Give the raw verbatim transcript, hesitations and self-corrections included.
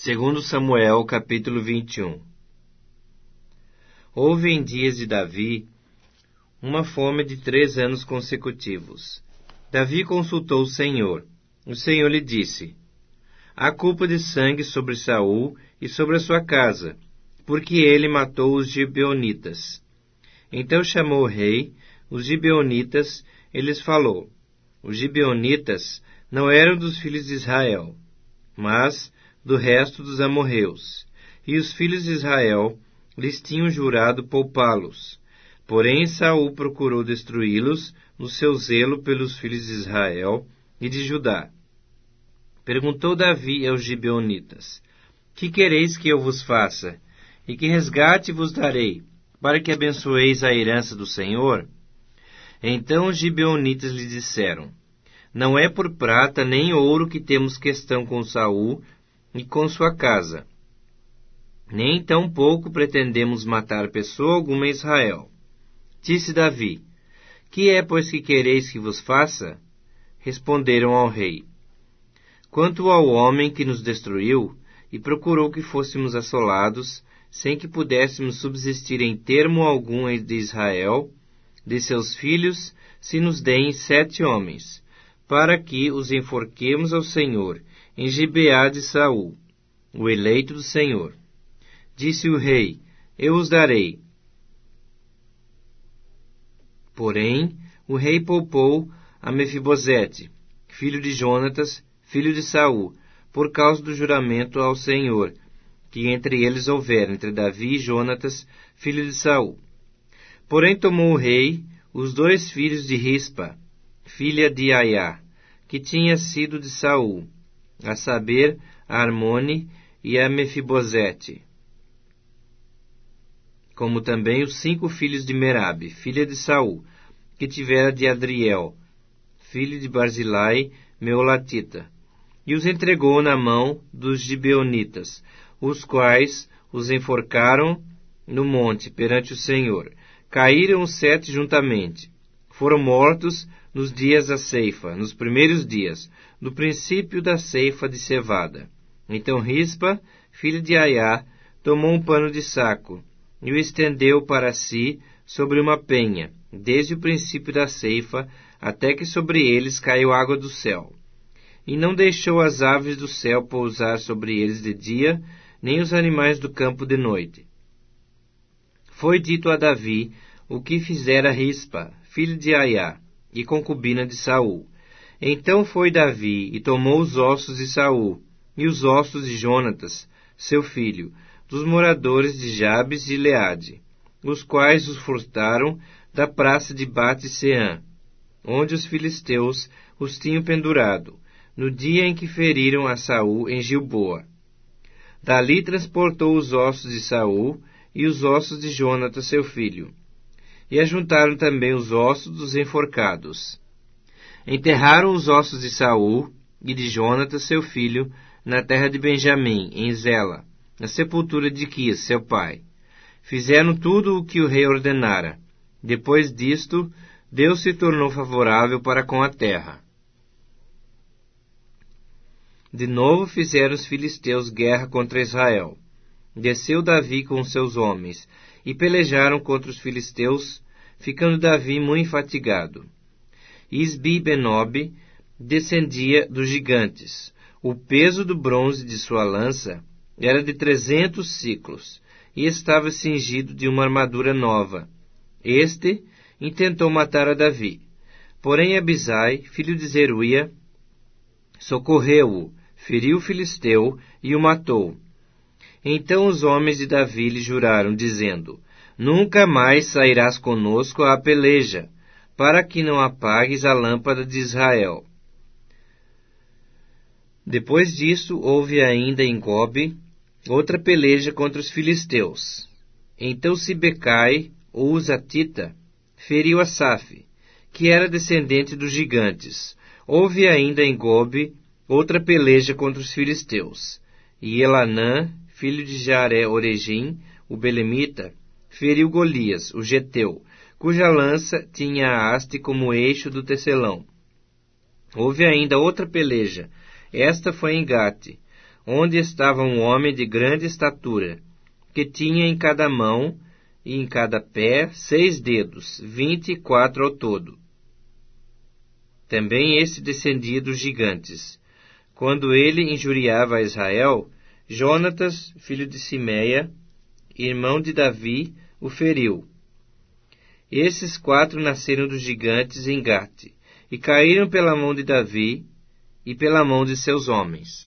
Segundo Samuel, capítulo vinte e um. Houve em dias de Davi uma fome de três anos consecutivos. Davi consultou o Senhor. O Senhor lhe disse: há culpa de sangue sobre Saul e sobre a sua casa, porque ele matou os gibeonitas. Então chamou o rei os gibeonitas e lhes falou: os gibeonitas não eram dos filhos de Israel, mas do resto dos amorreus, e os filhos de Israel lhes tinham jurado poupá-los. Porém Saul procurou destruí-los no seu zelo pelos filhos de Israel e de Judá. Perguntou Davi aos gibeonitas: que quereis que eu vos faça? E que resgate vos darei, para que abençoeis a herança do Senhor? Então os gibeonitas lhe disseram: não é por prata nem ouro que temos questão com Saul e com sua casa, nem tampouco pretendemos matar pessoa alguma em Israel. Disse Davi: que é, pois, que quereis que vos faça? Responderam ao rei: quanto ao homem que nos destruiu e procurou que fôssemos assolados, sem que pudéssemos subsistir em termo algum de Israel, de seus filhos, se nos deem sete homens, para que os enforquemos ao Senhor, em Gibeá de Saul, o eleito do Senhor. Disse o rei: eu os darei. Porém, o rei poupou a Mefibosete, filho de Jonatas, filho de Saul, por causa do juramento ao Senhor, que entre eles houver, entre Davi e Jonatas, filho de Saul. Porém tomou o rei os dois filhos de Rispa, filha de Aiá, que tinha sido de Saul, a saber, a Armone e a Mefibosete, como também os cinco filhos de Merabe, filha de Saul, que tivera de Adriel, filho de Barzilai, meolatita, e os entregou na mão dos gibeonitas, os quais os enforcaram no monte perante o Senhor. Caíram os sete juntamente. Foram mortos nos dias da ceifa, nos primeiros dias, no princípio da ceifa de cevada. Então Rispa, filha de Aiá, tomou um pano de saco e o estendeu para si sobre uma penha, desde o princípio da ceifa até que sobre eles caiu água do céu. E não deixou as aves do céu pousar sobre eles de dia, nem os animais do campo de noite. Foi dito a Davi o que fizera Rispa, filho de Aiá, e concubina de Saul. Então foi Davi e tomou os ossos de Saul e os ossos de Jonatas, seu filho, dos moradores de Jabes e Gileade, os quais os furtaram da praça de Bate-Seã, onde os filisteus os tinham pendurado, no dia em que feriram a Saul em Gilboa. Dali transportou os ossos de Saul e os ossos de Jonatas, seu filho, e ajuntaram também os ossos dos enforcados. Enterraram os ossos de Saul e de Jonatas, seu filho, na terra de Benjamim, em Zela, na sepultura de Quis, seu pai. Fizeram tudo o que o rei ordenara. Depois disto, Deus se tornou favorável para com a terra. De novo fizeram os filisteus guerra contra Israel. Desceu Davi com seus homens, e pelejaram contra os filisteus, ficando Davi muito fatigado. Isbi-Benob descendia dos gigantes. O peso do bronze de sua lança era de trezentos siclos, e estava cingido de uma armadura nova. Este intentou matar a Davi. Porém Abisai, filho de Zeruia, socorreu-o, feriu o filisteu e o matou. Então os homens de Davi lhe juraram, dizendo: nunca mais sairás conosco à peleja, para que não apagues a lâmpada de Israel. Depois disso, houve ainda em Gobe outra peleja contra os filisteus. Então Sibecai, o Uzatita, feriu Asaf, que era descendente dos gigantes. Houve ainda em Gobe outra peleja contra os filisteus. E Elanã, filho de Jaré-Oregim, o belemita, feriu Golias, o geteu, cuja lança tinha a haste como eixo do tecelão. Houve ainda outra peleja. Esta foi em Gate. onde estava um homem de grande estatura, que tinha em cada mão e em cada pé seis dedos, vinte e quatro ao todo. Também este descendia dos gigantes. Quando ele injuriava a Israel, Jonatas, filho de Simeia, irmão de Davi, o feriu. Esses quatro nasceram dos gigantes em Gate, e caíram pela mão de Davi e pela mão de seus homens.